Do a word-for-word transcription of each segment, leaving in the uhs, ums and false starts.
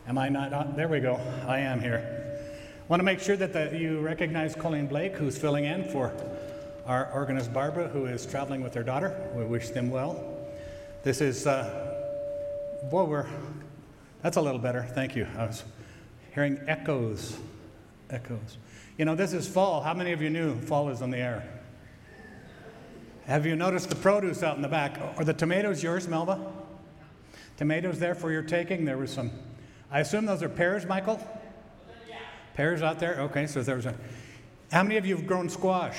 Am I not on? There we go. I am here. Want to make sure that the, you recognize Colleen Blake, who's filling in for our organist Barbara, who is traveling with her daughter. We wish them well. This is, uh, boy, we're, that's a little better. Thank you. I was hearing echoes, echoes. You know, this is fall. How many of you knew fall is in the air? Have you noticed the produce out in the back? Are the tomatoes yours, Melba? Tomatoes there for your taking? There was some, I assume those are pears, Michael? Yeah. Pears out there? Okay, so there was a, how many of you have grown squash?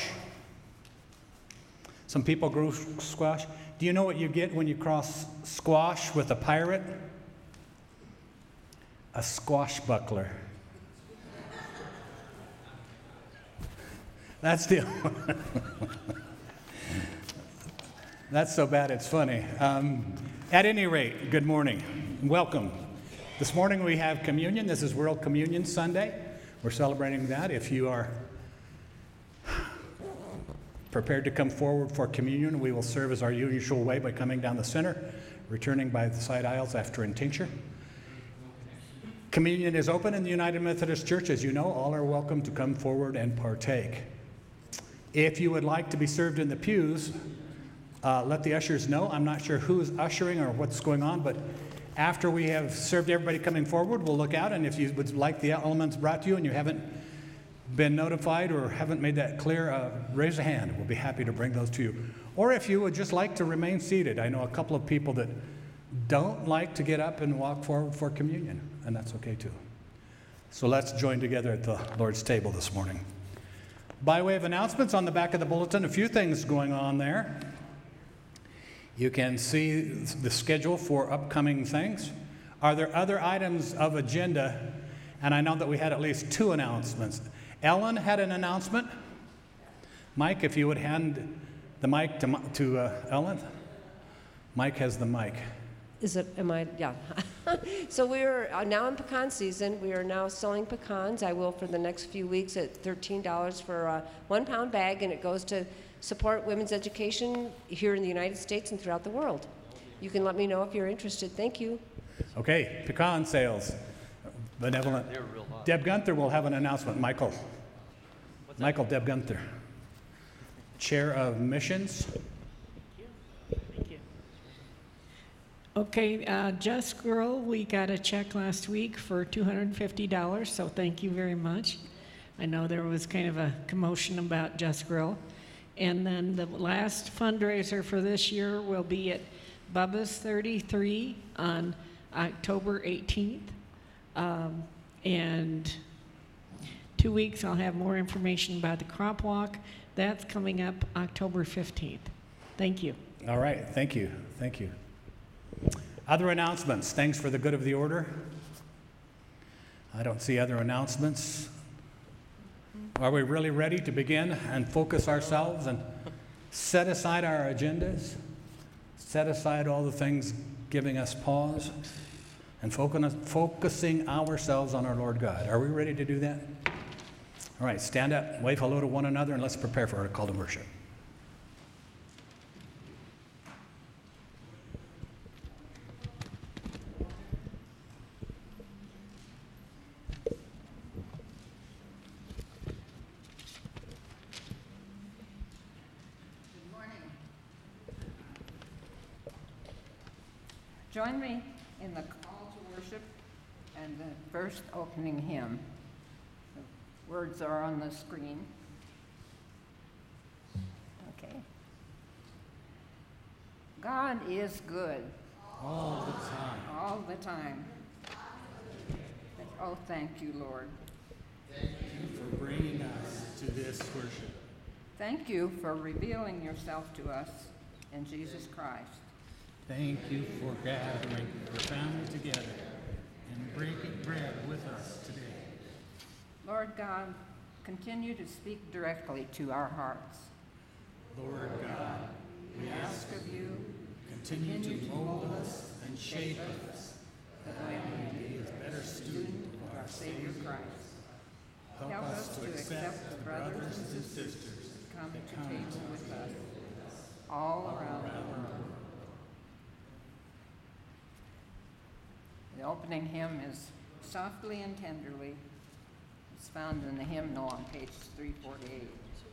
Some people grew squash. Do you know what you get when you cross squash with a pirate? A squashbuckler. That's the That's so bad it's funny. Um, at any rate, good morning. Welcome. This morning we have communion. This is World Communion Sunday. We're celebrating that. If you are prepared to come forward for communion, we will serve as our usual way by coming down the center, returning by the side aisles after intincture. Communion is open in the United Methodist Church. As you know, all are welcome to come forward and partake. If you would like to be served in the pews, uh, let the ushers know. I'm not sure who's ushering or what's going on, but after we have served everybody coming forward, we'll look out, and if you would like the elements brought to you and you haven't been notified or haven't made that clear, uh, raise a hand. We'll be happy to bring those to you. Or if you would just like to remain seated. I know a couple of people that don't like to get up and walk forward for communion, and that's okay too. So let's join together at the Lord's table this morning. By way of announcements, on the back of the bulletin, a few things going on there. You can see the schedule for upcoming things. Are there other items of agenda? And I know that we had at least two announcements. Ellen had an announcement. Mike, if you would hand the mic to, to uh, Ellen. Mike has the mic. Is it, am I, yeah. So we're uh, now in pecan season. We are now selling pecans. I will for the next few weeks at thirteen dollars for a one pound bag, and it goes to support women's education here in the United States and throughout the world. You can let me know if you're interested. Thank you. Okay, pecan sales. Benevolent. Deb Gunther will have an announcement. Michael. Michael Deb Gunther, Chair of Missions. Thank you. Okay, uh, Just Grill, we got a check last week for two hundred fifty dollars, so thank you very much. I know there was kind of a commotion about Just Grill. And then the last fundraiser for this year will be at Bubba's thirty-three on October eighteenth. Um, and two weeks I'll have more information about the crop walk. That's coming up October fifteenth. Thank you. All right, thank you, thank you. Other announcements, things for the good of the order. I don't see other announcements. Are we really ready to begin and focus ourselves and set aside our agendas, set aside all the things giving us pause, and focusing ourselves on our Lord God? Are we ready to do that? All right, stand up, wave hello to one another, and let's prepare for our call to worship. Join me in the call to worship and the first opening hymn. The words are on the screen. Okay. God is good. All the time. All the time. Oh, thank you, Lord. Thank you for bringing us to this worship. Thank you for revealing yourself to us in Jesus Christ. Thank you for gathering your family together and breaking bread with us today. Lord God, continue to speak directly to our hearts. Lord God, we ask of you, continue, continue to mold us and shape us, that we may be a better student of our Savior Christ. Help, Help us to accept the brothers and sisters that come to table with us all around the world. The opening hymn is softly and tenderly. It's found in the hymnal on page three forty-eight.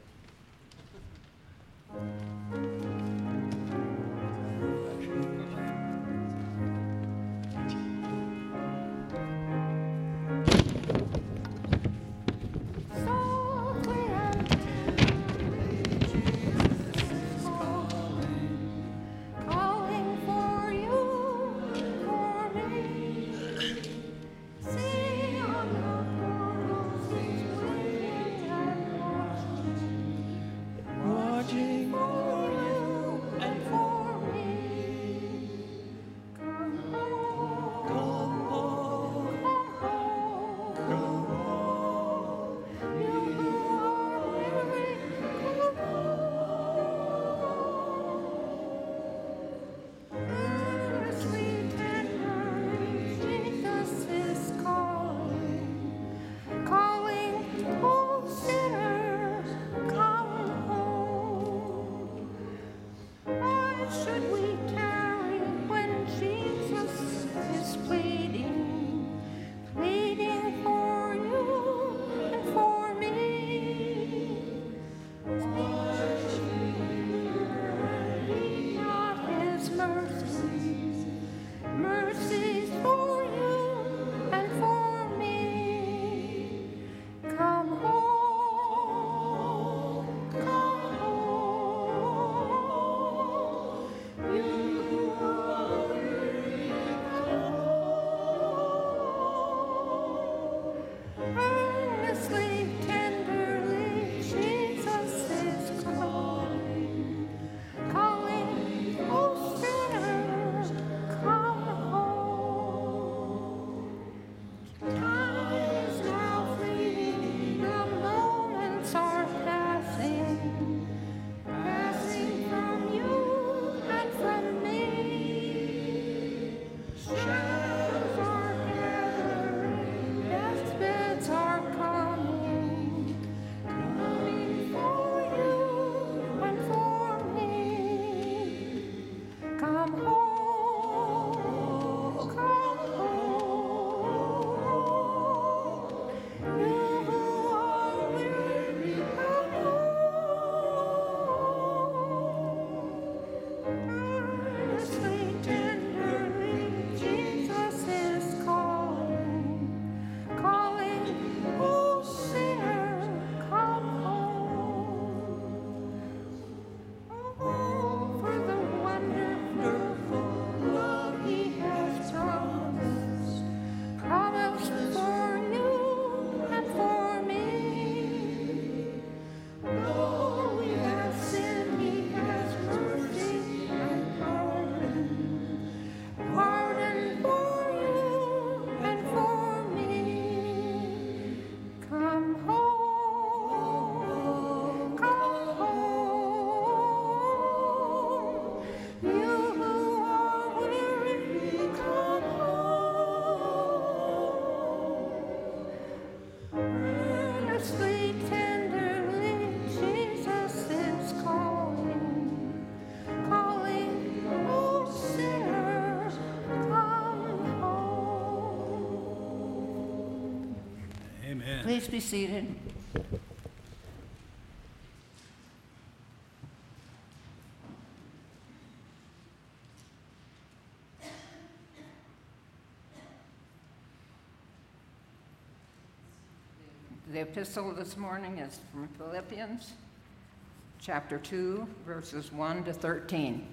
Please be seated. The epistle this morning is from Philippians, chapter two, verses one to thirteen.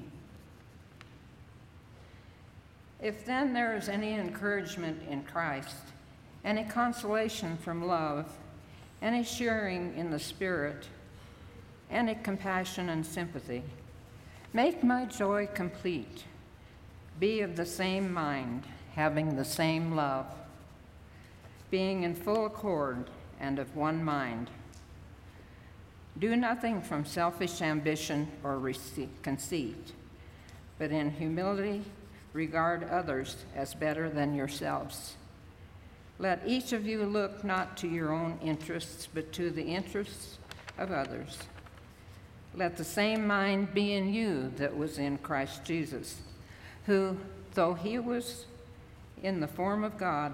If then there is any encouragement in Christ, any consolation from love, any sharing in the Spirit, any compassion and sympathy, make my joy complete. Be of the same mind, having the same love, being in full accord and of one mind. Do nothing from selfish ambition or conceit, but in humility regard others as better than yourselves. Let each of you look not to your own interests, but to the interests of others. Let the same mind be in you that was in Christ Jesus, who, though he was in the form of God,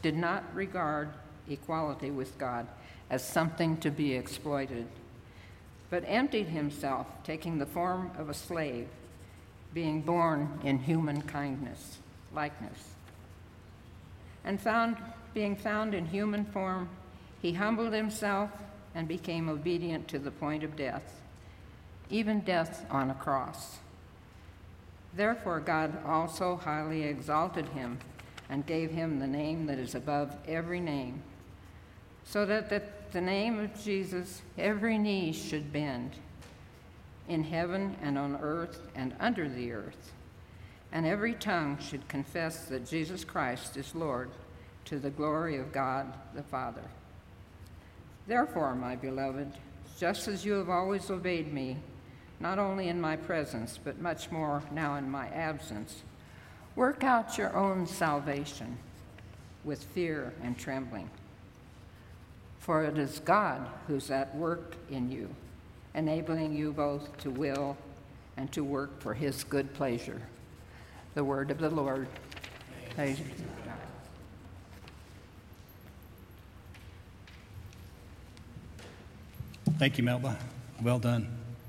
did not regard equality with God as something to be exploited, but emptied himself, taking the form of a slave, being born in human kindness, likeness. And found, being found in human form, he humbled himself and became obedient to the point of death, even death on a cross. Therefore God also highly exalted him and gave him the name that is above every name, so that at the name of Jesus every knee should bend, in heaven and on earth and under the earth, and every tongue should confess that Jesus Christ is Lord, to the glory of God the Father. Therefore, my beloved, just as you have always obeyed me, not only in my presence, but much more now in my absence, work out your own salvation with fear and trembling. For it is God who's at work in you, enabling you both to will and to work for his good pleasure. The word of the Lord. Praise God. Thank you, Melba. Well done.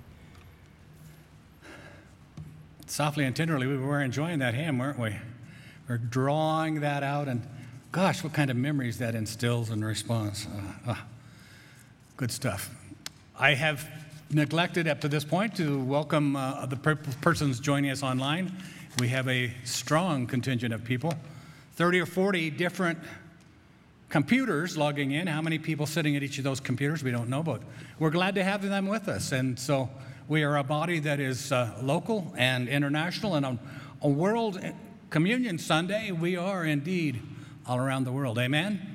Softly and tenderly, we were enjoying that hymn, weren't we? We're drawing that out, and gosh, what kind of memories that instills in response. Uh, uh, good stuff. I have neglected up to this point to welcome uh, the per- persons joining us online. We have a strong contingent of people, thirty or forty different computers logging in. How many people sitting at each of those computers, we don't know, but we're glad to have them with us. And so we are a body that is uh, local and international, and on a World Communion Sunday, we are indeed all around the world. Amen?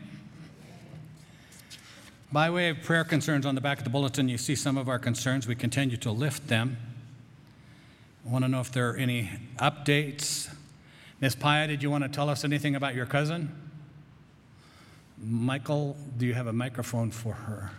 By way of prayer concerns, on the back of the bulletin, you see some of our concerns. We continue to lift them. I want to know if there are any updates. Miss Paya, did you want to tell us anything about your cousin? Michael, do you have a microphone for her?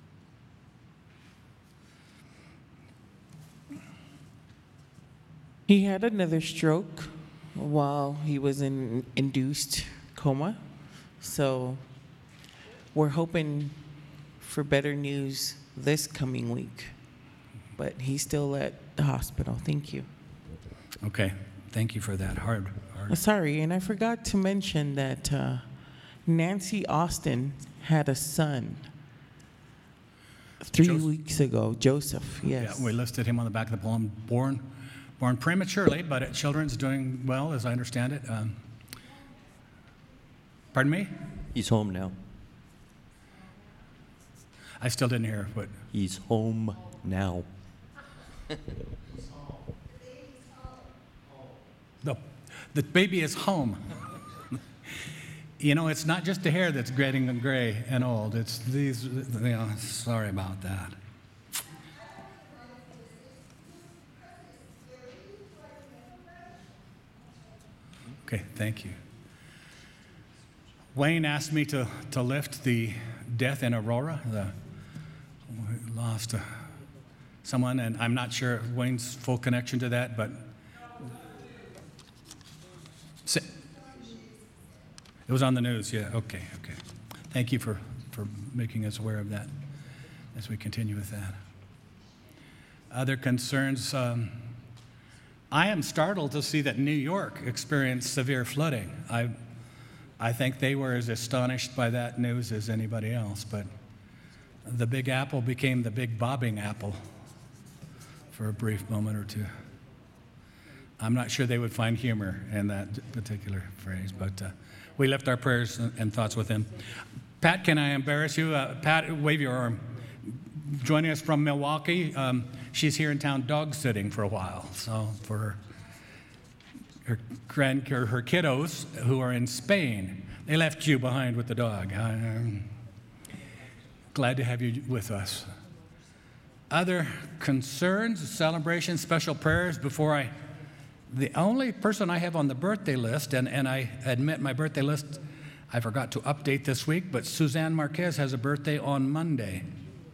He had another stroke while he was in induced coma. So we're hoping for better news this coming week. But he's still at the hospital. Thank you. Okay, thank you for that. Hard, hard. Sorry, and I forgot to mention that uh, Nancy Austin had a son three Joseph? weeks ago. Joseph, yes. Yeah, we listed him on the back of the poem. Born, born prematurely, but at Children's doing well, as I understand it. Um, pardon me? He's home now. I still didn't hear what. He's home now. The, the baby is home. You know, it's not just the hair that's getting gray and old. It's these, you know, sorry about that. Okay, thank you. Wayne asked me to, to lift the death in Aurora. The, we lost a, someone, and I'm not sure Wayne's full connection to that, but it was on the news, yeah, okay, okay. Thank you for, for making us aware of that as we continue with that. Other concerns, um, I am startled to see that New York experienced severe flooding. I, I think they were as astonished by that news as anybody else, but the Big Apple became the Big Bobbing Apple for a brief moment or two. I'm not sure they would find humor in that particular phrase, but uh, we left our prayers and thoughts with him. Pat, can I embarrass you? Uh, Pat, wave your arm. Joining us from Milwaukee. Um, she's here in town dog sitting for a while. So for her, her, grand, her, her kiddos who are in Spain, they left you behind with the dog. I'm glad to have you with us. Other concerns, celebrations, special prayers before I... The only person I have on the birthday list, and, and I admit my birthday list, I forgot to update this week, but Suzanne Marquez has a birthday on Monday.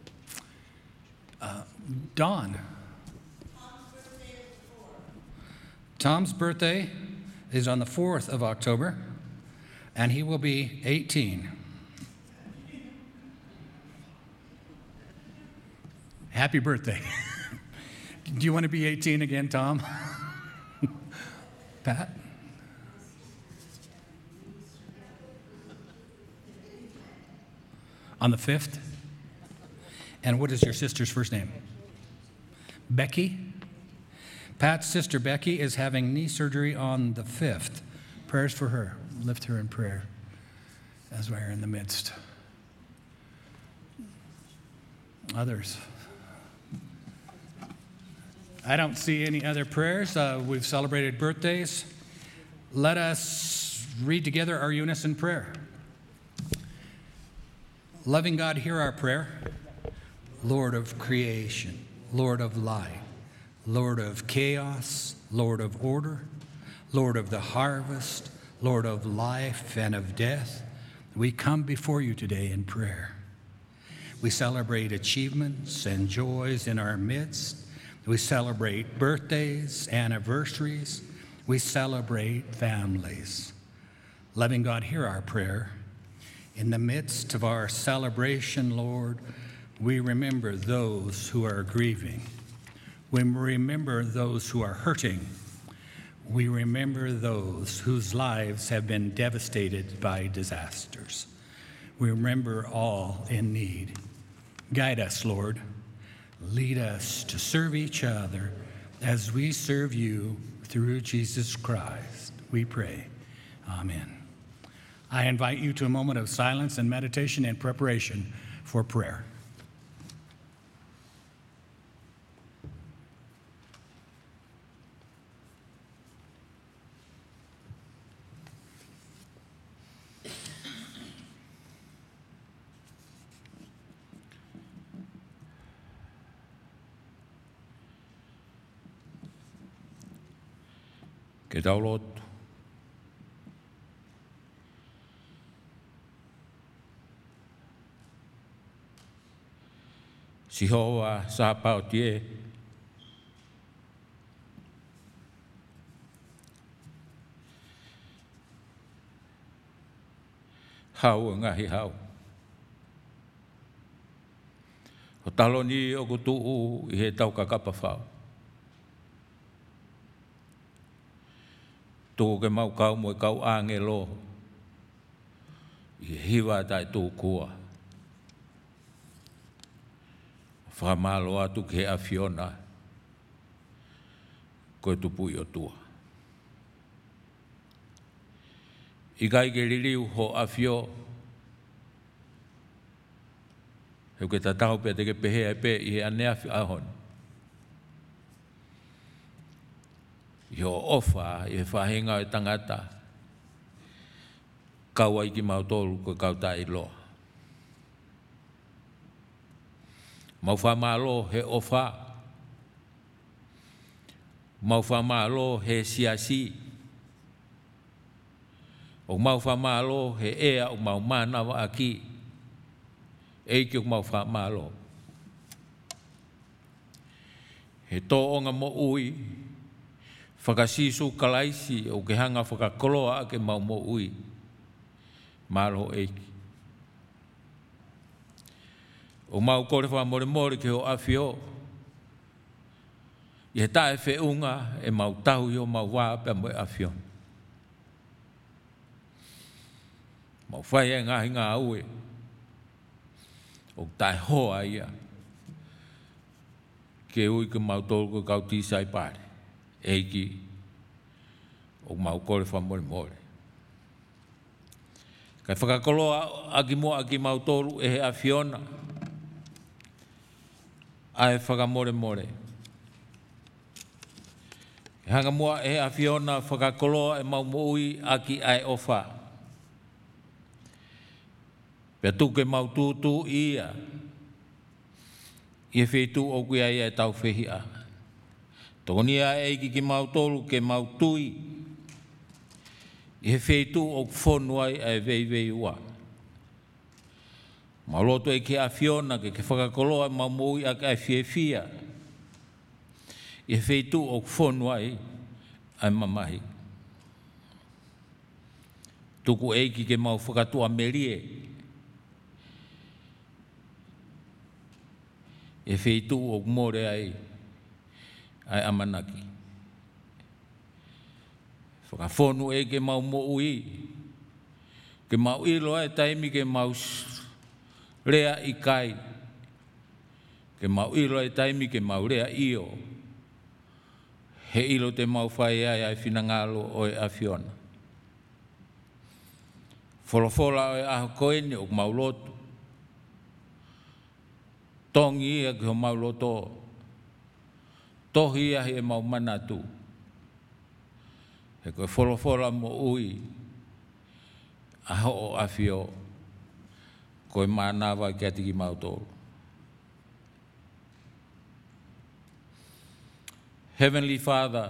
Uh, Dawn. Tom's birthday is on the fourth of October. and he will be eighteen. Happy birthday. Do you want to be eighteen again, Tom? Pat? On the fifth? And what is your sister's first name? Becky? Pat's sister Becky is having knee surgery on the fifth. Prayers for her. Lift her in prayer as we're in the midst. Others. I don't see any other prayers. Uh, we've celebrated birthdays. Let us read together our unison prayer. Loving God, hear our prayer. Lord of creation, Lord of light, Lord of chaos, Lord of order, Lord of the harvest, Lord of life and of death, we come before you today in prayer. We celebrate achievements and joys in our midst. We celebrate birthdays, anniversaries. We celebrate families. Loving God, hear our prayer. In the midst of our celebration, Lord, we remember those who are grieving. We remember those who are hurting. We remember those whose lives have been devastated by disasters. We remember all in need. Guide us, Lord. Lead us to serve each other as we serve you through Jesus Christ. We pray. Amen. I invite you to a moment of silence and meditation in preparation for prayer. Ke tau lotu. Si hoa sa pao tie. Hau ngahi hau. O talo ni o kutuu i he tau kakapa whao. Tō ke mau kau mo kau ange lo. I hiwa tai tō kua. Whamalo atu ke a Fiona. Koe tupu i o tua. I kai ke liliu ho a Fio. Heu ke tatau pe te ke pehe ai pe i he anea fi ahon. Yo ofa e whahenga e tangata. Kaua i ki mautolu ko kauta i loa. Mau whamalo he ofa. Mau whamalo he siasi. O mau whamalo he ea o mau manawa aki. Eiki o mau whamalo. He tō onga mo ui. Whakasisu kalaisi o ke hanga whakakoloa a ke mau mo ui. Malo eiki. O mau kore wha more more ke o awhio. I he tae whe unga e mau tahu i o mau wā pe mo e awhio. Mau whai e ngahi ngā ue. O tae hoa ia. Ke ui ke mau tolu ko kau tisai pare. Eiki o mau kore wha more more. Kai whakakoloa aki mo aki mau tolu e he a Fiona. A e whakamore more. E hanga mua e he a Fiona whakakoloa e mau moui aki ai ofa. Pea tuke mau tūtū ia. I e whetū o kuia ia e tau whehi a. Tokonia eiki ki mau tolu ke mau tui. I he whetū o whonuai e vei vei ua. Mau loto e ke a Fiona ke ke whakakoloa mau moui a kai fie fia. I he whetū o whonuai ai mamahi. tuku eiki ke mau whakatua merie. E wheitu o more ai, ai amanaki. Whakawhonu e ke mau mo ui, ke mau ilo e taimi ke mau rea i kai, ke mau ilo e taimi ke mau rea io, he ilo te mau whai ai ai whinangalo o e awhiona. Wholofola o e aho koene o mau lotu, tongi ia ki ho mau loto, tohi ia he mau manatu. He koe wholofola mo ui, aho o awhio, koe mānawa ki ati ki mau tōru. Heavenly Father,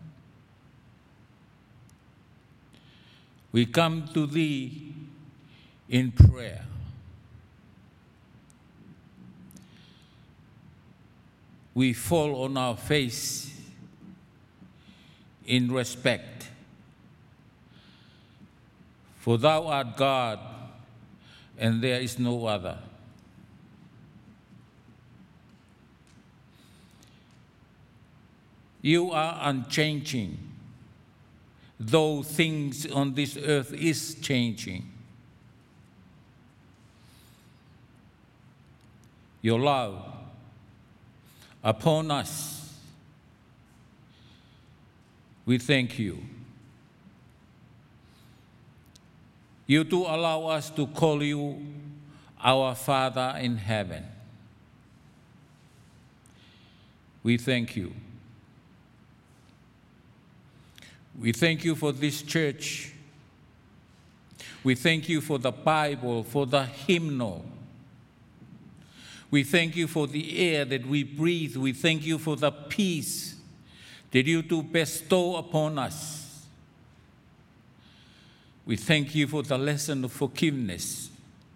we come to Thee in prayer. We fall on our face in respect. For Thou art God, and there is no other. You are unchanging, though things on this earth is changing. Your love upon us, we thank you. You do allow us to call you our Father in heaven. We thank you. We thank you for this church. We thank you for the Bible, for the hymnal. We thank you for the air that we breathe. We thank you for the peace that you do bestow upon us. We thank you for the lesson of forgiveness.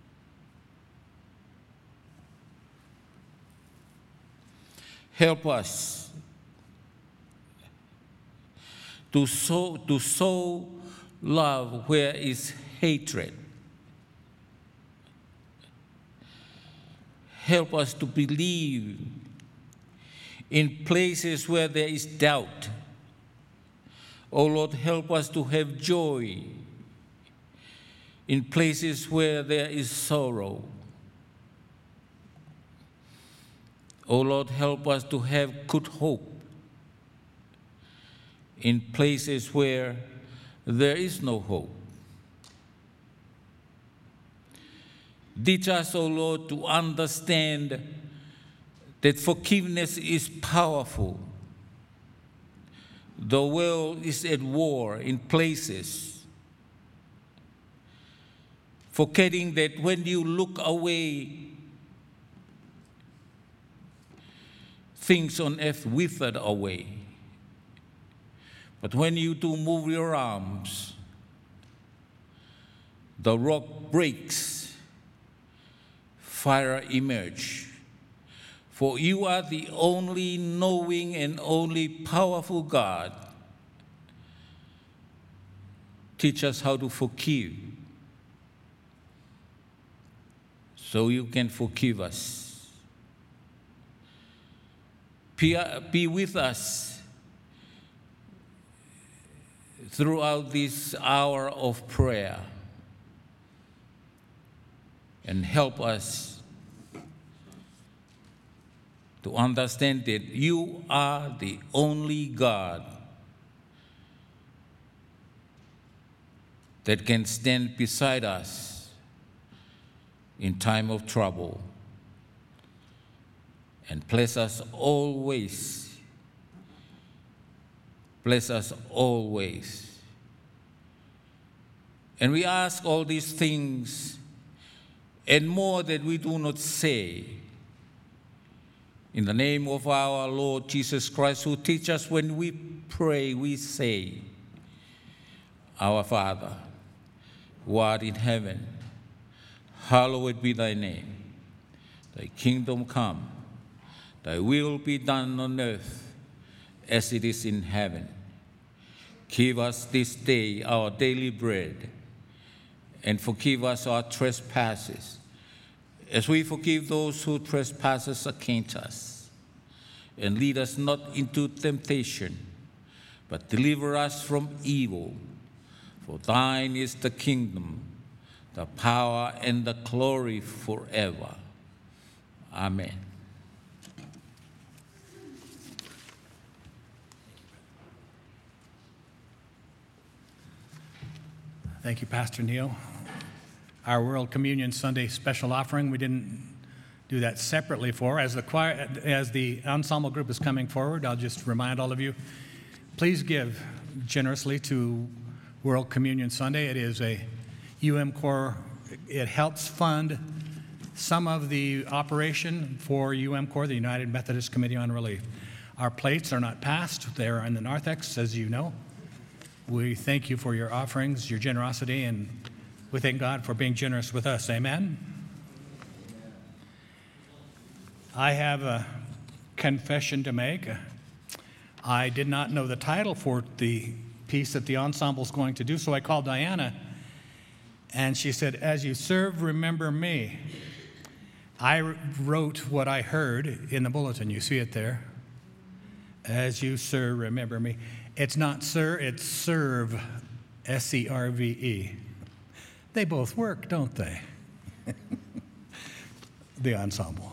Help us to sow, to sow love where is hatred. Help us to believe in places where there is doubt. Oh Lord, help us to have joy in places where there is sorrow. Oh Lord, help us to have good hope in places where there is no hope. Teach us, O Lord, to understand that forgiveness is powerful. The world is at war in places, forgetting that when you look away, things on earth withered away. But when you do move your arms, the rock breaks, fire emerge. For you are the only knowing and only powerful God. Teach us how to forgive, so you can forgive us. Be, be with us throughout this hour of prayer, and help us to understand that you are the only God that can stand beside us in time of trouble, and bless us always. Bless us always. And we ask all these things and more that we do not say, in the name of our Lord Jesus Christ, who teach us when we pray, we say, Our Father, who art in heaven, hallowed be thy name. Thy kingdom come, thy will be done on earth as it is in heaven. Give us this day our daily bread, and forgive us our trespasses, as we forgive those who trespass against us. And lead us not into temptation, but deliver us from evil. For thine is the kingdom, the power, and the glory forever. Amen. Thank you, Pastor Neil. Our World Communion Sunday special offering, we didn't do that separately for. As the choir, as the ensemble group is coming forward, I'll just remind all of you, please give generously to World Communion Sunday. It is a U M Corps, it helps fund some of the operation for U M Corps, the United Methodist Committee on Relief. Our plates are not passed, they're in the narthex, as you know. We thank you for your offerings, your generosity, and we thank God for being generous with us. Amen? I have a confession to make. I did not know the title for the piece that the ensemble is going to do, so I called Diana, and she said, "As you serve, remember me." I wrote what I heard in the bulletin. You see it there. As you serve, remember me. It's not sir, it's serve, S E R V E. They both work, don't they? The ensemble.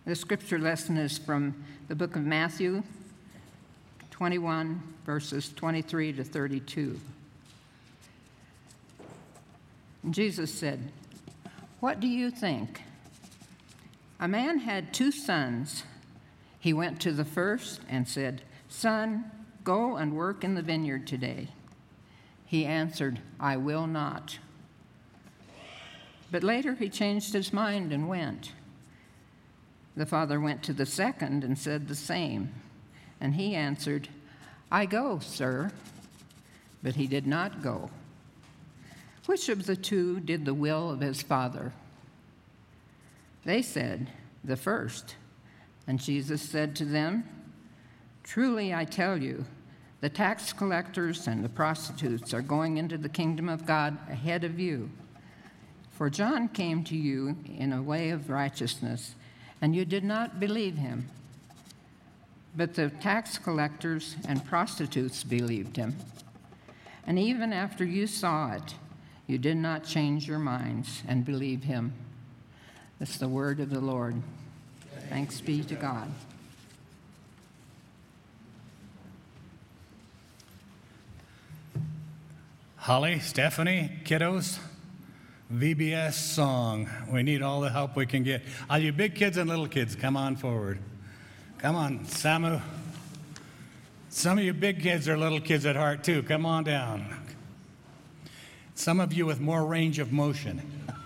The scripture lesson is from the book of Matthew, twenty-one, verses twenty-three to thirty-two. And Jesus said, "What do you think? A man had two sons. He went to the first and said, 'Son, go and work in the vineyard today.' He answered, 'I will not.' But later he changed his mind and went. The father went to the second and said the same. And he answered, 'I go, sir.' But he did not go. Which of the two did the will of his father?" They said, "The first." And Jesus said to them, "Truly I tell you, the tax collectors and the prostitutes are going into the kingdom of God ahead of you. For John came to you in a way of righteousness, and you did not believe him. But the tax collectors and prostitutes believed him. And even after you saw it, you did not change your minds and believe him." That's the word of the Lord. Thanks be to God. Holly, Stephanie, kiddos, V B S song. We need all the help we can get. All you big kids and little kids, come on forward. Come on, Samu. Some of you big kids are little kids at heart too. Come on down. Some of you with more range of motion.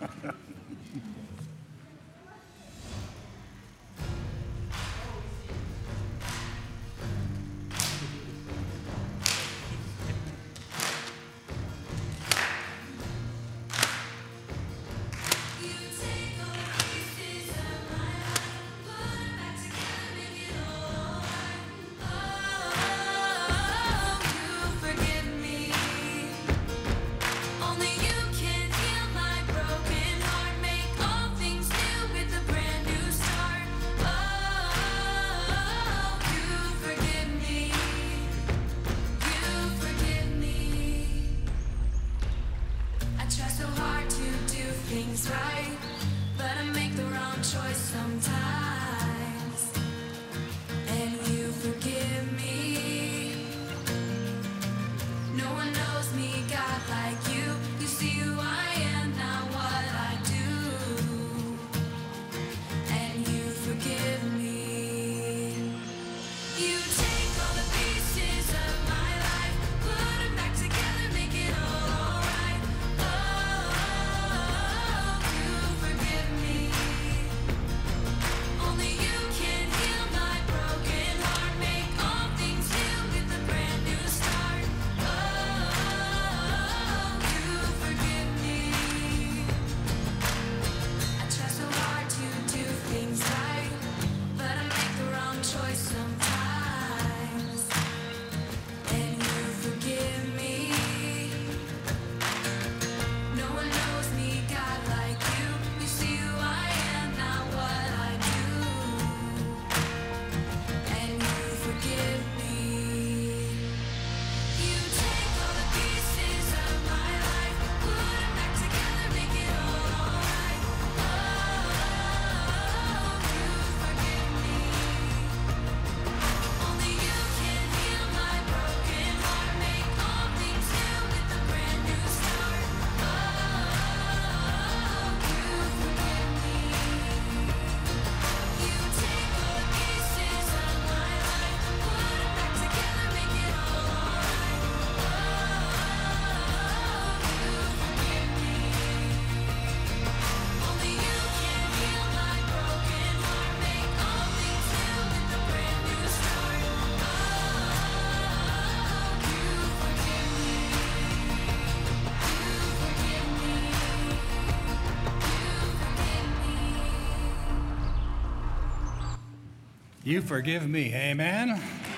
You forgive me, amen?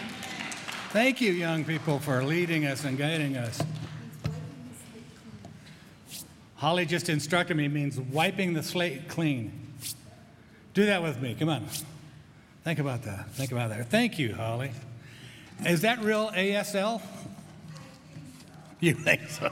Thank you, young people, for leading us and guiding us. Holly just instructed me, means wiping the slate clean. Do that with me, come on. Think about that, think about that. Thank you, Holly. Is that real A S L? You think so?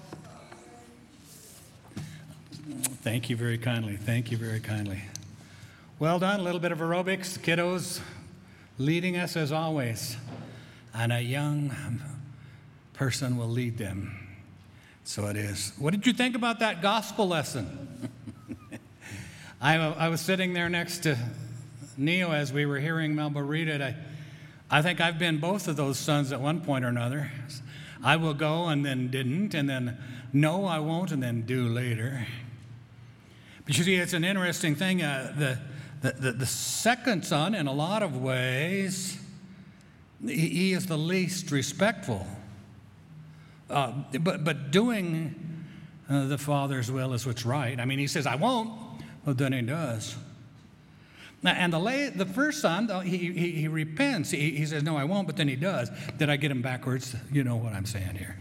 Thank you very kindly, thank you very kindly. Well done, a little bit of aerobics, kiddos leading us as always. And a young person will lead them. So it is. What did you think about that gospel lesson? I, I was sitting there next to Neo as we were hearing Melba read it. I, I think I've been both of those sons at one point or another. I will go and then didn't, and then no, I won't, and then do later. But you see, it's an interesting thing. Uh, the, the, the, the second son, in a lot of ways, he, he is the least respectful. Uh, but, but doing uh, the Father's will is what's right. I mean, he says, I won't, well, then he does. Now, and the, la- the first son, he, he, he repents. He, he says, no, I won't, but then he does. Did I get him backwards? You know what I'm saying here.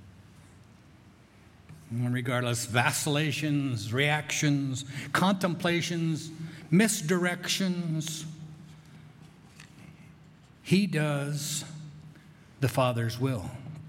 Regardless, vacillations, reactions, contemplations, misdirections, he does the Father's will.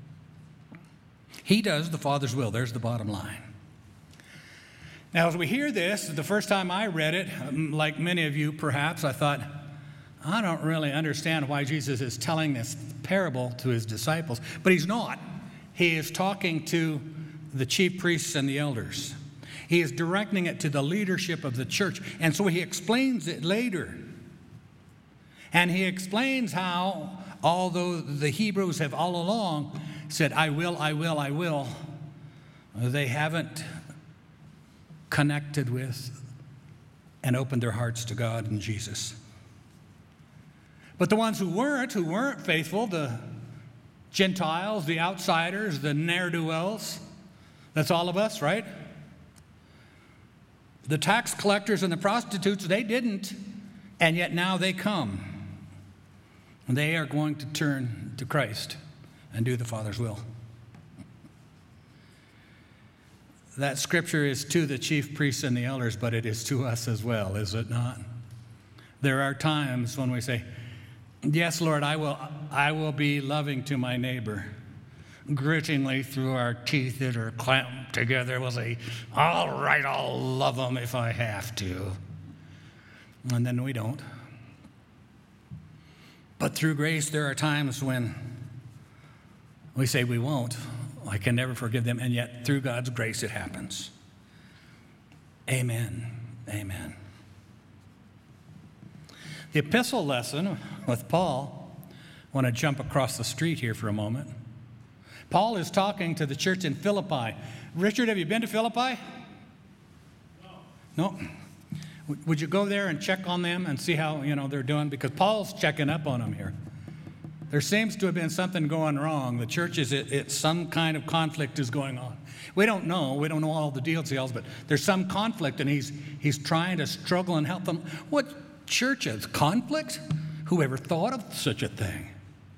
He does the Father's will. There's the bottom line. Now, as we hear this, the first time I read it, like many of you perhaps, I thought, I don't really understand why Jesus is telling this parable to his disciples. But he's not. He is talking to the chief priests and the elders. He is directing it to the leadership of the church. And so he explains it later. And he explains how, although the Hebrews have all along said, I will, I will, I will, they haven't connected with and opened their hearts to God and Jesus. But the ones who weren't, who weren't faithful, the Gentiles, the outsiders, the ne'er-do-wells, that's all of us, right? The tax collectors and the prostitutes, they didn't, and yet now they come. And they are going to turn to Christ and do the Father's will. That scripture is to the chief priests and the elders, but it is to us as well, is it not? There are times when we say, yes, Lord, I will, I will be loving to my neighbor. Grittingly through our teeth that are clamped together, we'll say, all right, I'll love them if I have to. And then we don't. But through grace, there are times when we say we won't. I can never forgive them, and yet through God's grace it happens. Amen. Amen. The epistle lesson with Paul, I want to jump across the street here for a moment. Paul is talking to the church in Philippi. Richard, have you been to Philippi? No. No? Would you go there and check on them and see how, you know, they're doing? Because Paul's checking up on them here. There seems to have been something going wrong. The church is, it, it, some kind of conflict is going on. We don't know. We don't know all the details, but there's some conflict, and he's, he's trying to struggle and help them. What church is? Conflict? Who ever thought of such a thing?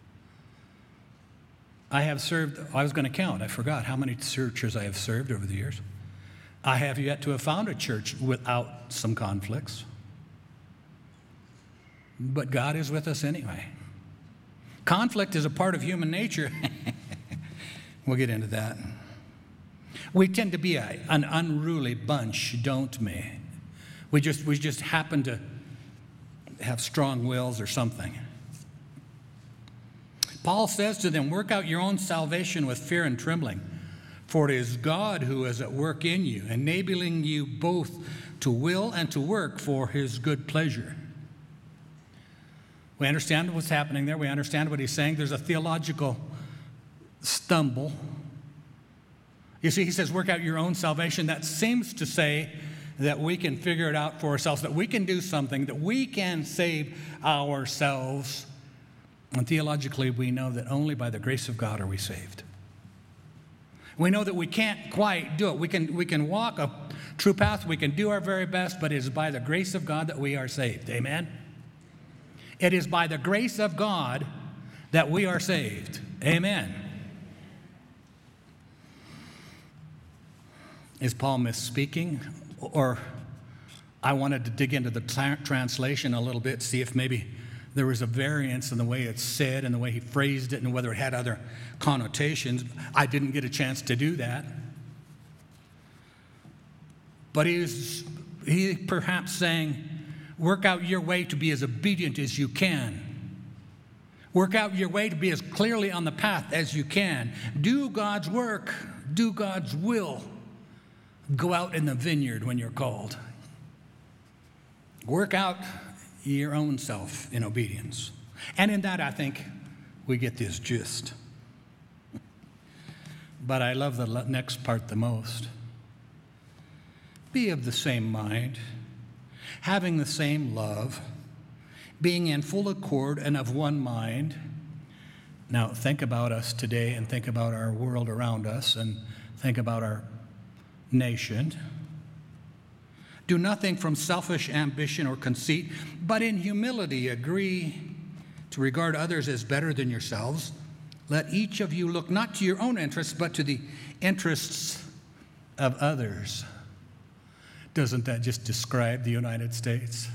I have served, I was going to count, I forgot how many churches I have served over the years. I have yet to have found a church without some conflicts. But God is with us anyway. Conflict is a part of human nature. We'll get into that. We tend to be a, an unruly bunch, don't we? We just, we just happen to have strong wills or something. Paul says to them, work out your own salvation with fear and trembling, for it is God who is at work in you, enabling you both to will and to work for his good pleasure. We understand what's happening there. We understand what he's saying. There's a theological stumble. You see, he says, work out your own salvation. That seems to say that we can figure it out for ourselves, that we can do something, that we can save ourselves. And theologically, we know that only by the grace of God are we saved. We know that we can't quite do it. We can, we can walk a true path. We can do our very best, but it is by the grace of God that we are saved. Amen? It is by the grace of God that we are saved. Amen. Is Paul misspeaking? Or I wanted to dig into the tra- translation a little bit, see if maybe there was a variance in the way it's said and the way he phrased it and whether it had other connotations. I didn't get a chance to do that. But he was he perhaps saying, Work out your way to be as obedient as you can. Work out your way to be as clearly on the path as you can. Do God's work. Do God's will. Go out in the vineyard when you're called. Work out your own self in obedience. And in that, I think, we get this gist. But I love the next part the most. Be of the same mind, having the same love, being in full accord and of one mind. Now, think about us today and think about our world around us and think about our nation. Do nothing from selfish ambition or conceit, but in humility agree to regard others as better than yourselves. Let each of you look not to your own interests, but to the interests of others. Doesn't that just describe the United States?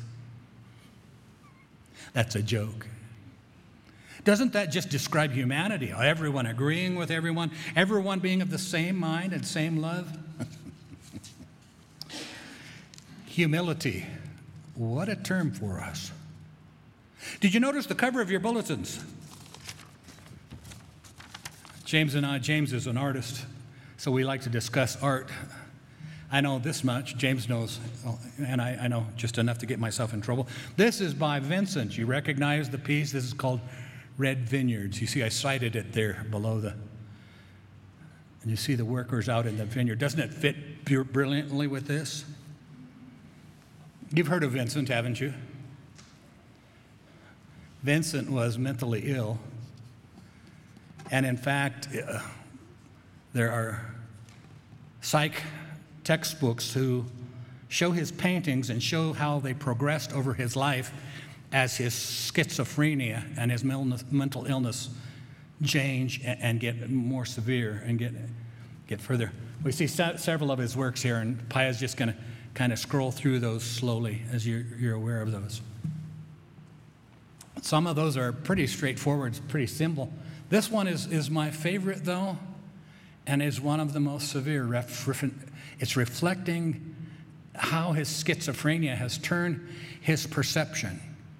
That's a joke. Doesn't that just describe humanity? Everyone agreeing with everyone, everyone being of the same mind and same love? Humility. What a term for us. Did you notice the cover of your bulletins? James and I, James is an artist, so we like to discuss art. I know this much, James knows, and I, I know just enough to get myself in trouble. This is by Vincent. You recognize the piece? This is called Red Vineyards. You see, I cited it there below the, and you see the workers out in the vineyard. Doesn't it fit brilliantly with this? You've heard of Vincent, haven't you? Vincent was mentally ill. And in fact, uh, there are psych textbooks who show his paintings and show how they progressed over his life as his schizophrenia and his mental illness change and get more severe and get, get further. We see se- several of his works here, and Paya's just going to kind of scroll through those slowly as you're, you're aware of those. Some of those are pretty straightforward, pretty simple. This one is, is my favorite, though, and is one of the most severe. It's reflecting how his schizophrenia has turned his perception.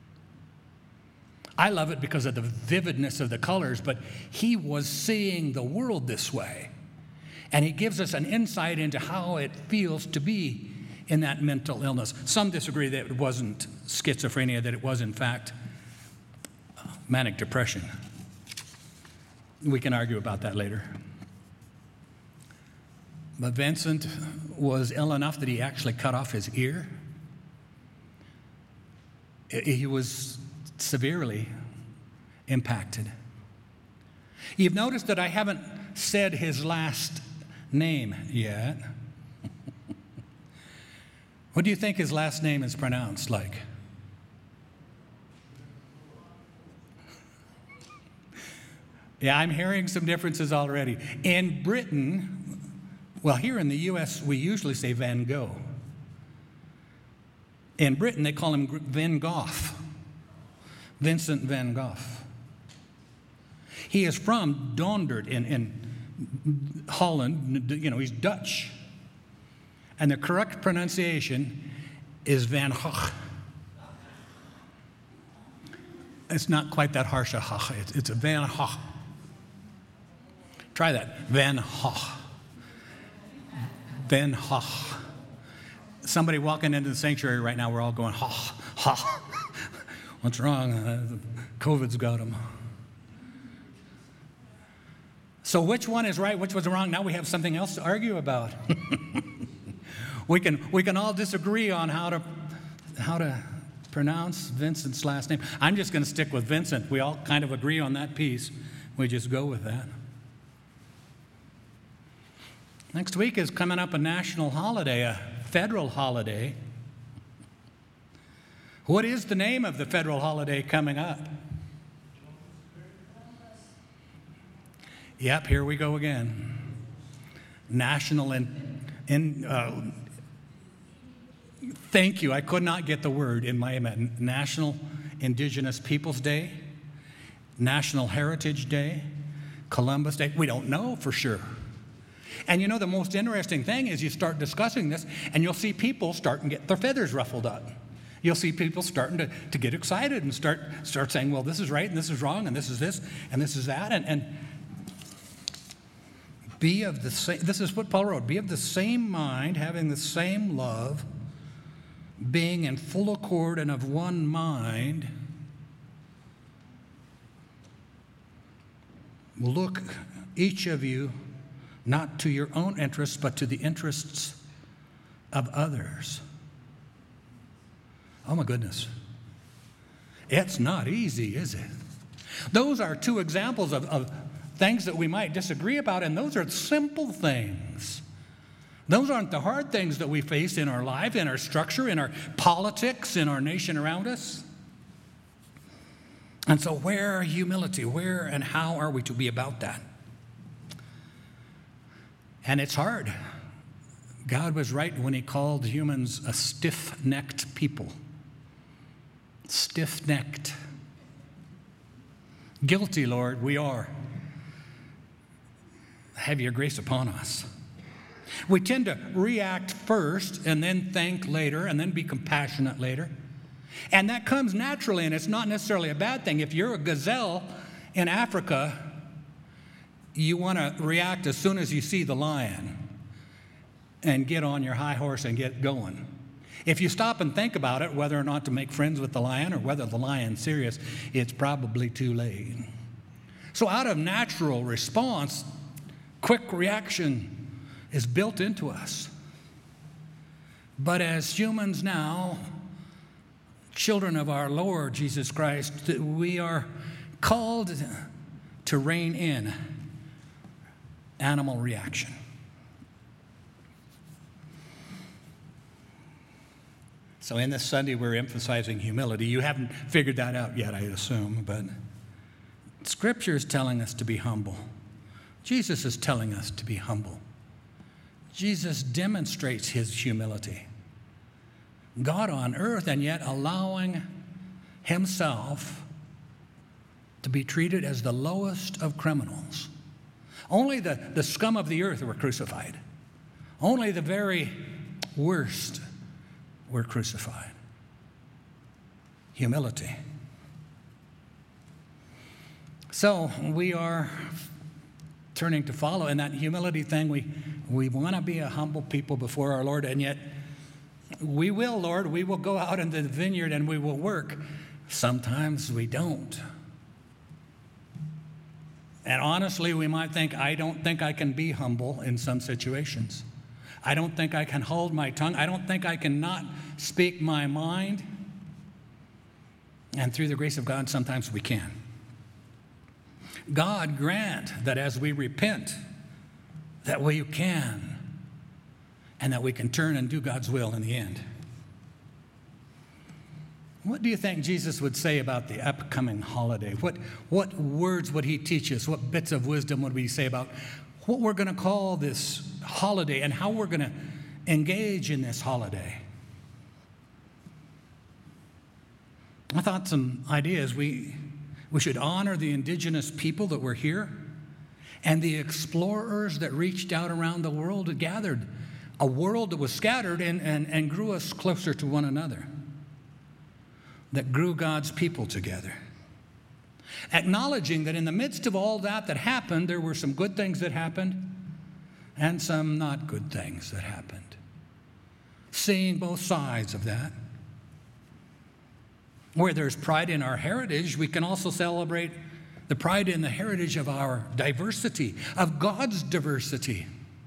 I love it because of the vividness of the colors, but he was seeing the world this way. And he gives us an insight into how it feels to be in that mental illness. Some disagree that it wasn't schizophrenia, that it was, in fact, manic depression. We can argue about that later. But Vincent was ill enough that he actually cut off his ear. He was severely impacted. You've noticed that I haven't said his last name yet. What do you think his last name is pronounced like? Yeah, I'm hearing some differences already. In Britain, well, here in the U S, we usually say Van Gogh. In Britain, they call him Van Gogh, Vincent van Gogh. He is from Donderd in, in Holland. You know, he's Dutch. And the correct pronunciation is Van Gogh. It's not quite that harsh a Gogh. It's, it's a Van Gogh. Try that. Van Gogh. Van Gogh. Somebody walking into the sanctuary right now, we're all going, ha, ha. What's wrong? Uh, COVID's got them. So which one is right, which was wrong? Now we have something else to argue about. we can we can all disagree on how to how to pronounce Vincent's last name. I'm just going to stick with Vincent. We all kind of agree on that piece. We just go with that. Next week is coming up a national holiday, a federal holiday. What is the name of the federal holiday coming up? Yep, here we go again. National in, in uh, thank you, I could not get the word in my head. National Indigenous Peoples Day, National Heritage Day, Columbus Day. We don't know for sure. And you know, the most interesting thing is you start discussing this, and you'll see people starting to get their feathers ruffled up. You'll see people starting to, to get excited and start, start saying, well, this is right and this is wrong and this is this and this is that. And, and be of the same, this is what Paul wrote, be of the same mind, having the same love, being in full accord and of one mind. Look, each of you, not to your own interests, but to the interests of others. Oh my goodness. It's not easy, is it? Those are two examples of, of things that we might disagree about, and those are simple things. Those aren't the hard things that we face in our life, in our structure, in our politics, in our nation around us. And so where humility, where and how are we to be about that? And it's hard. God was right when he called humans a stiff-necked people. Stiff-necked. Guilty, Lord, we are. Have your grace upon us. We tend to react first and then thank later and then be compassionate later. And that comes naturally, and it's not necessarily a bad thing. If you're a gazelle in Africa, you want to react as soon as you see the lion and get on your high horse and get going. If you stop and think about it, whether or not to make friends with the lion or whether the lion's serious, it's probably too late. So out of natural response, quick reaction is built into us. But as humans now, children of our Lord Jesus Christ, we are called to rein in animal reaction. So in this Sunday, we're emphasizing humility. You haven't figured that out yet, I assume, but Scripture is telling us to be humble. Jesus is telling us to be humble. Jesus demonstrates his humility. God on earth, and yet allowing himself to be treated as the lowest of criminals. Only the, the scum of the earth were crucified. Only the very worst were crucified. Humility. So we are turning to follow in that humility thing. We, we want to be a humble people before our Lord, and yet we will, Lord, we will go out into the vineyard and we will work. Sometimes we don't. And honestly, we might think, I don't think I can be humble in some situations. I don't think I can hold my tongue. I don't think I can not speak my mind. And through the grace of God, sometimes we can. God grant that as we repent, that we can, and that we can turn and do God's will in the end. What do you think Jesus would say about the upcoming holiday? What, what words would he teach us? What bits of wisdom would we say about what we're going to call this holiday and how we're going to engage in this holiday? I thought some ideas. We, we should honor the indigenous people that were here and the explorers that reached out around the world and gathered a world that was scattered and, and, and grew us closer to one another, that grew God's people together. Acknowledging that in the midst of all that that happened, there were some good things that happened and some not good things that happened. Seeing both sides of that. Where there's pride in our heritage, we can also celebrate the pride in the heritage of our diversity, of God's diversity.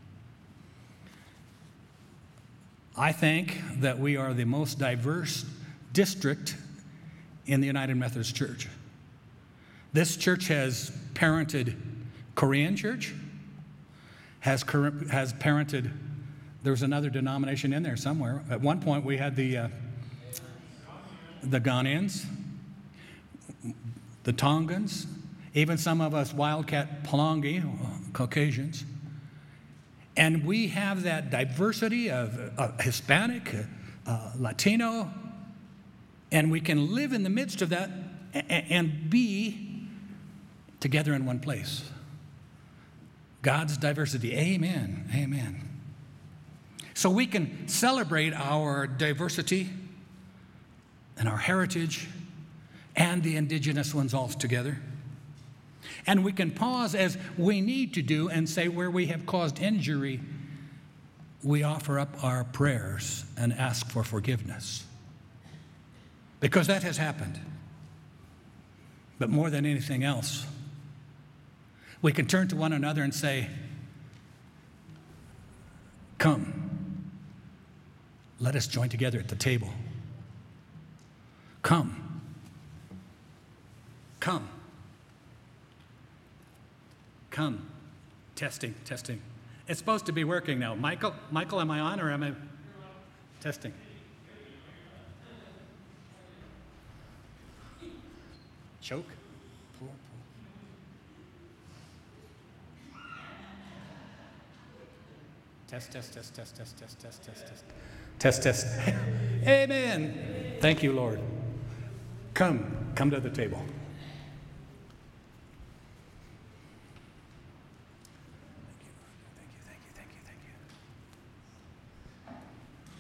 I think that we are the most diverse district in the United Methodist Church. This church has parented Korean church, has, has parented, there's another denomination in there somewhere. At one point we had the, uh, the Ghanaians, the Tongans, even some of us Wildcat Palangi, Caucasians. And we have that diversity of uh, Hispanic, uh, Latino, and we can live in the midst of that and, and be together in one place. God's diversity. Amen. Amen. So we can celebrate our diversity and our heritage and the indigenous ones all together. And we can pause as we need to do and say where we have caused injury, we offer up our prayers and ask for forgiveness. Because that has happened. But more than anything else, we can turn to one another and say, come, let us join together at the table. Come. Come. Come. Testing, testing. It's supposed to be working now. Michael, Michael, am I on or am I testing? Choke. Pull, pull. Test, test, test, test, test, test, test, test, test. Test, test. Amen. Thank you, Lord. Come, come to the table. Thank you, thank you, thank you, thank you, thank you.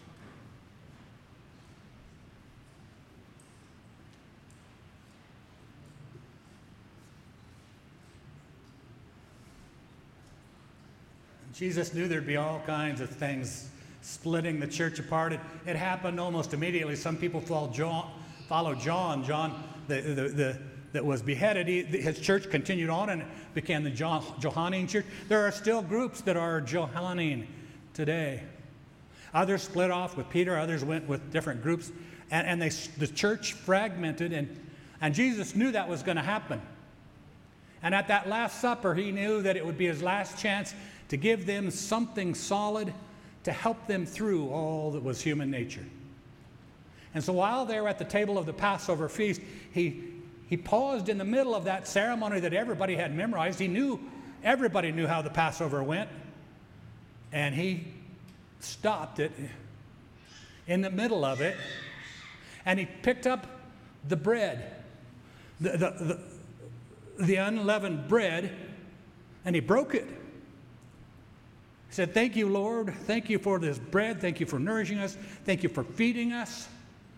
Jesus knew there'd be all kinds of things splitting the church apart. It, it happened almost immediately. Some people followed John, followed John, John the, the, the, that was beheaded. He, his church continued on and became the John, Johannine church. There are still groups that are Johannine today. Others split off with Peter. Others went with different groups. And, and they, the church fragmented. And, and Jesus knew that was going to happen. And at that Last Supper, he knew that it would be his last chance to give them something solid to help them through all that was human nature. And so while they were at the table of the Passover feast, he, he paused in the middle of that ceremony that everybody had memorized. He knew, everybody knew how the Passover went. And he stopped it in the middle of it, and he picked up the bread, the, the, the, the unleavened bread, and he broke it. He said, thank you, Lord. Thank you for this bread. Thank you for nourishing us. Thank you for feeding us.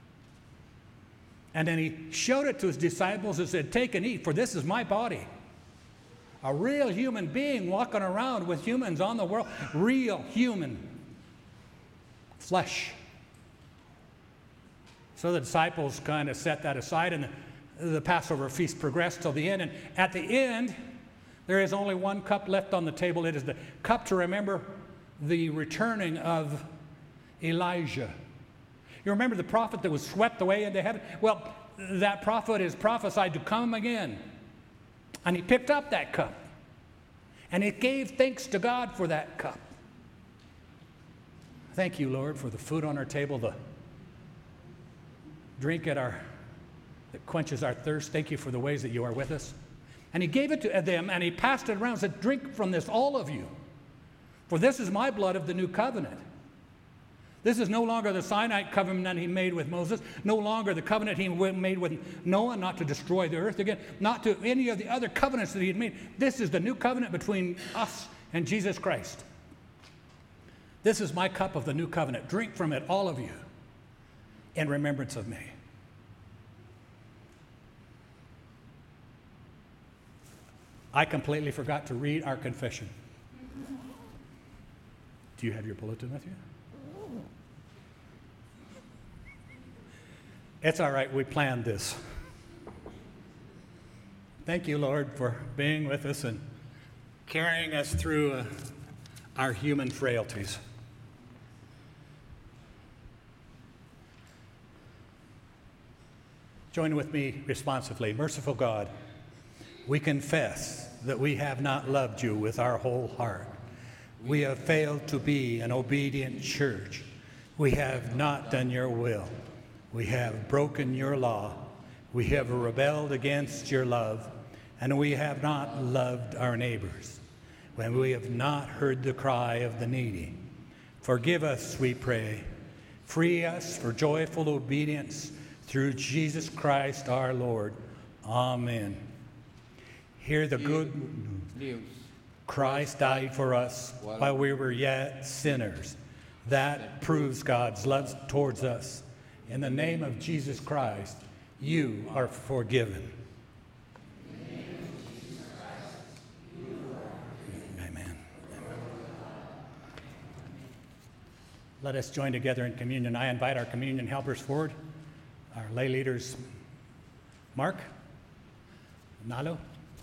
And then he showed it to his disciples and said, take and eat, for this is my body. A real human being walking around with humans on the world. Real human flesh. So the disciples kind of set that aside, and the, the Passover feast progressed till the end. And at the end, there is only one cup left on the table. It is the cup to remember the returning of Elijah. You remember the prophet that was swept away into heaven? Well, that prophet is prophesied to come again. And he picked up that cup. And he gave thanks to God for that cup. Thank you, Lord, for the food on our table, the drink at our, that quenches our thirst. Thank you for the ways that you are with us. And he gave it to them, and he passed it around and said, drink from this, all of you. For this is my blood of the new covenant. This is no longer the Sinai covenant he made with Moses, no longer the covenant he made with Noah, not to destroy the earth again, not to any of the other covenants that he had made. This is the new covenant between us and Jesus Christ. This is my cup of the new covenant. Drink from it, all of you, in remembrance of me. I completely forgot to read our confession. Do you have your bulletin with you? It's all right, we planned this. Thank you, Lord, for being with us and carrying us through uh, our human frailties. Join with me responsively. Merciful God, we confess that we have not loved you with our whole heart. We have failed to be an obedient church. We have not done your will. We have broken your law. We have rebelled against your love, and we have not loved our neighbors. When we have not heard the cry of the needy. Forgive us, we pray. Free us for joyful obedience through Jesus Christ our Lord. Amen. Hear the good news. Christ died for us while we were yet sinners. That proves God's love towards us. In the name of Jesus Christ, you are forgiven. Amen. Let us join together in communion. I invite our communion helpers forward, our lay leaders, Mark, Nalo.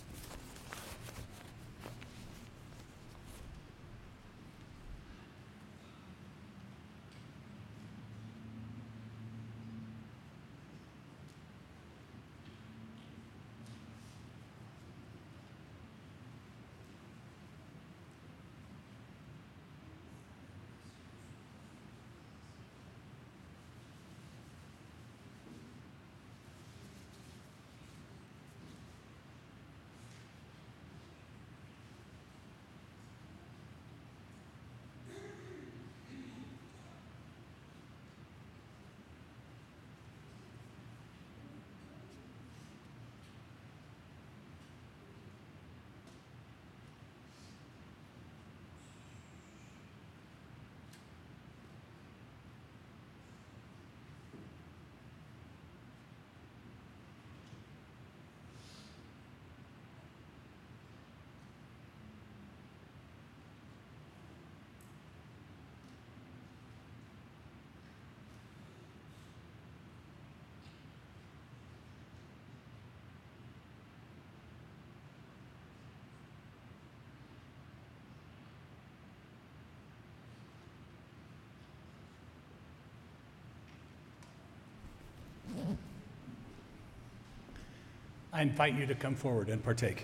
I invite you to come forward and partake.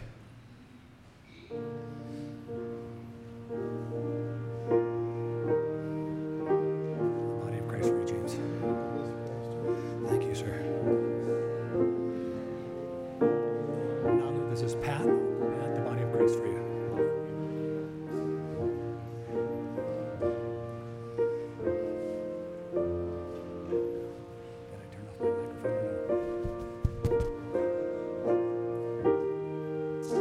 Body of Christ for you, James. Thank you, sir. Nalu, this is Pat. Pat, the body of Christ for you. Did I turn off my microphone or no?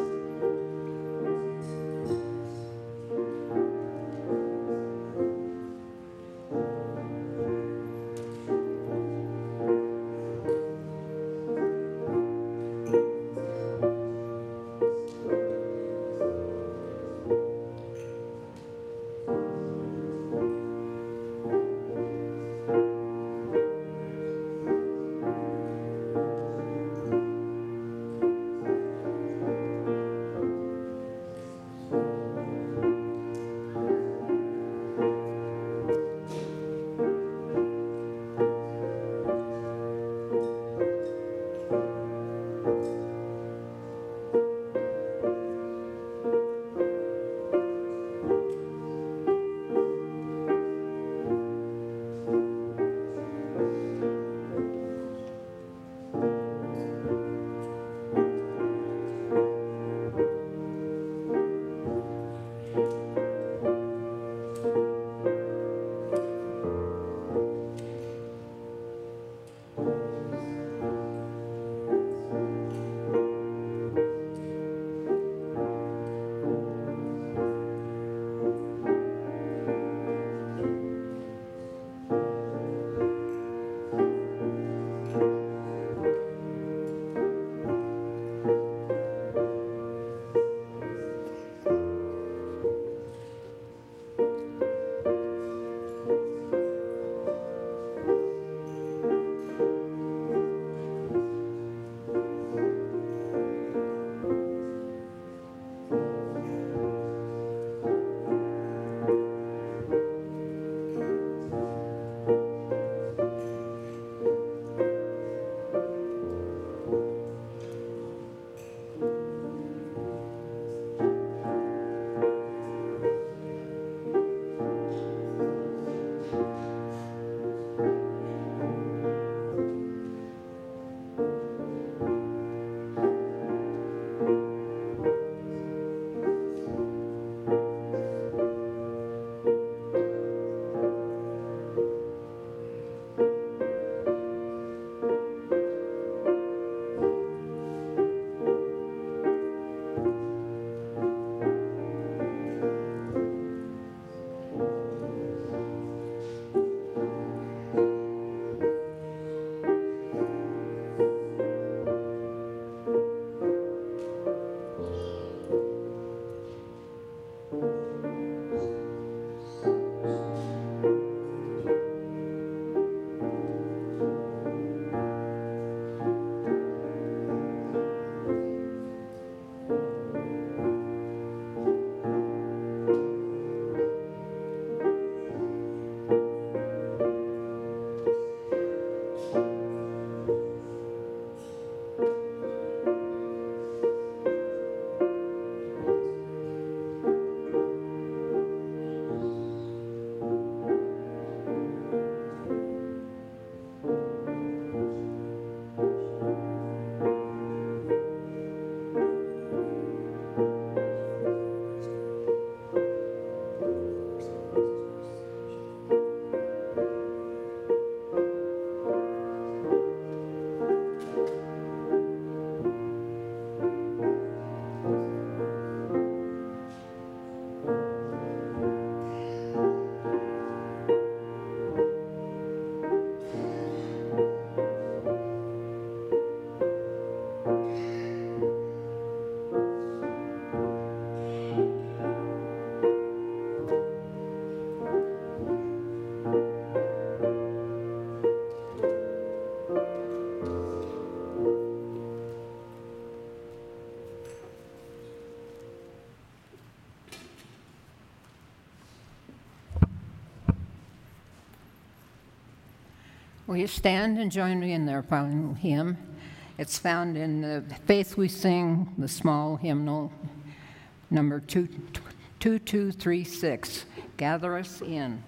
Will you stand and join me in their final hymn? It's found in the Faith We Sing, the small hymnal, number two two three six. Gather us in.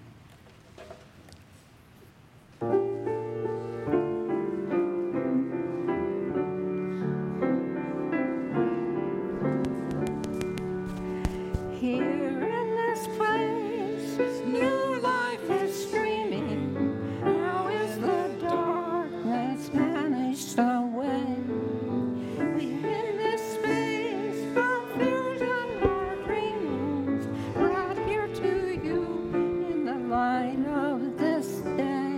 Here in this place, new life is streaming. Now is the darkness vanished away. We in this space, our fears and our dreams, brought here to you in the light of this day.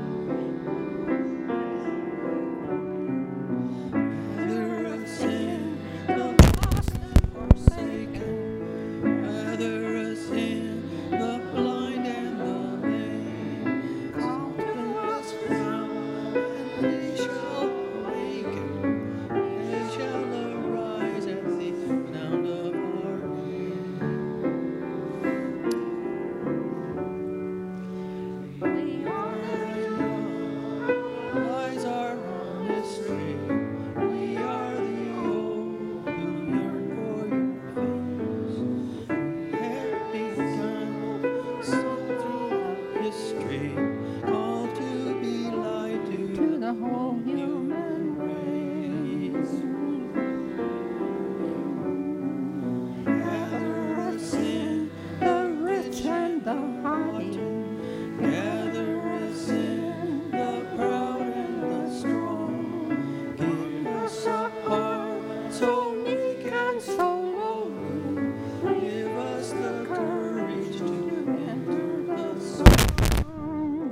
Gather us in, the lost and forsaken. Gather us in, the blind and the lame. Call to us now, and they shall awaken. They shall arise at the sound of our name. We are the eyes are on this street. We are the old who yearn for your face. Have begun some throughout history, called to be light to, to the whole human race. Gather us in, the rich and the haughty. Gather us in, the proud and the strong. Give us a heart so meek and so lowly. Give us the courage to enter the song.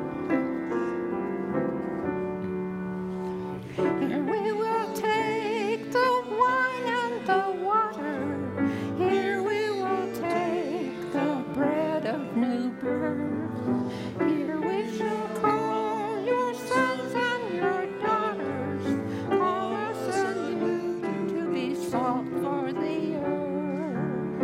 Here we will take the wine and the water. Here we will take the bread of new birth. Here we shall call your sons and your daughters. Call us anew to be salt for the earth.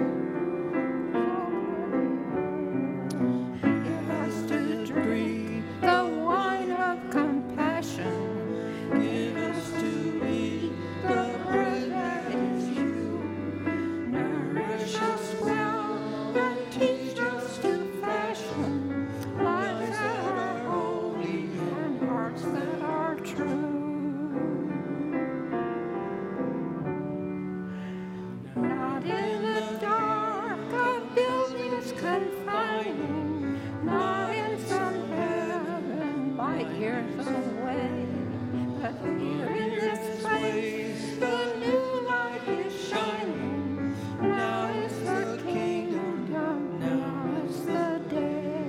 Give us to drink the wine of compassion. Give us to eat the bread that is you. Nourish us well and teach us to fashion lives that are holy and hearts that are true. Not in the dark of buildings confining, not in some heaven light years away, but here in this place the new light is shining. Now is the kingdom come, now is the day.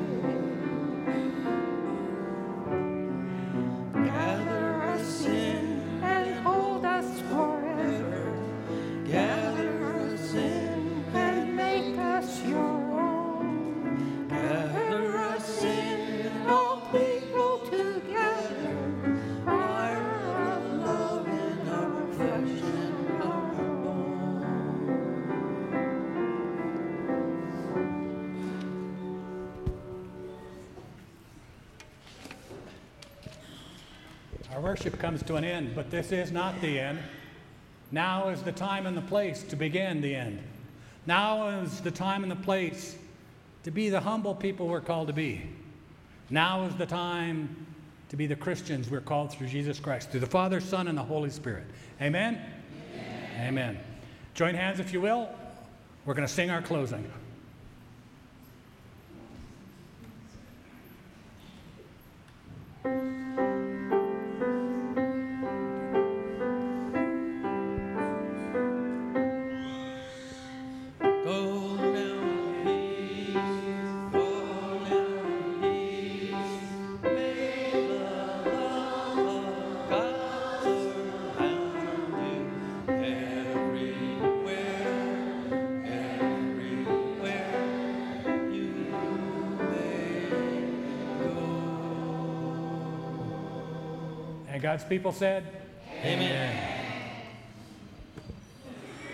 Gather us in and hold us forever. Gather us in and make us your own. Gather us in, all people together. Fire of love in our flesh and our bone. Our worship comes to an end, but this is not the end. Now is the time and the place to begin the end. Now is the time and the place to be the humble people we're called to be. Now is the time to be the Christians we're called through Jesus Christ, through the Father, Son, and the Holy Spirit. Amen? Amen. Amen. Join hands if you will. We're going to sing our closing. And God's people said, Amen.